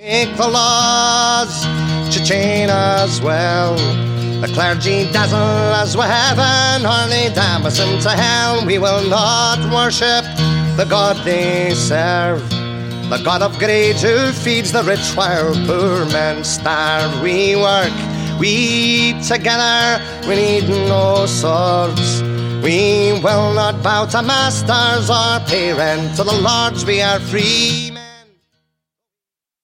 Make the laws to chain us well. The clergy dazzle us with heaven, or they damn us into hell. We will not worship the God they serve, the God of greed who feeds the rich while poor men starve. We work, we eat together, we need no swords. We will not bow to masters or pay rent to the lords. We are free